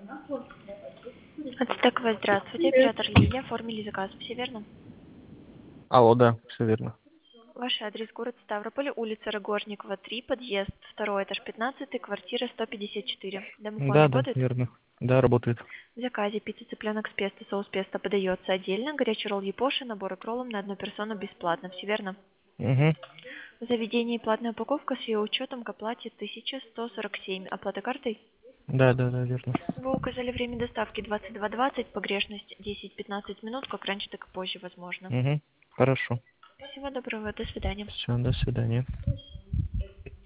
Ацтекова, здравствуйте. Оператор Лилия. Оформили заказ. Все верно? Алло, да, все верно. Ваш адрес: город Ставрополь, улица Рогожникова, 3, подъезд, второй этаж, 15, квартира 154. Домофон Да, да, работает? верно. Да, работает. В заказе пицца цыпленок с песто, соус песто подается отдельно, горячий ролл япоши, набор к роллам на одну персону бесплатно. Все верно? Угу. В заведении платная упаковка с ее учетом к оплате 1147. Оплата картой? Да, да, да, верно. Вы указали время доставки 22:20, погрешность 10-15 минут, как раньше, так и позже возможно. Угу. Хорошо. Всего доброго, до свидания. Все, до свидания.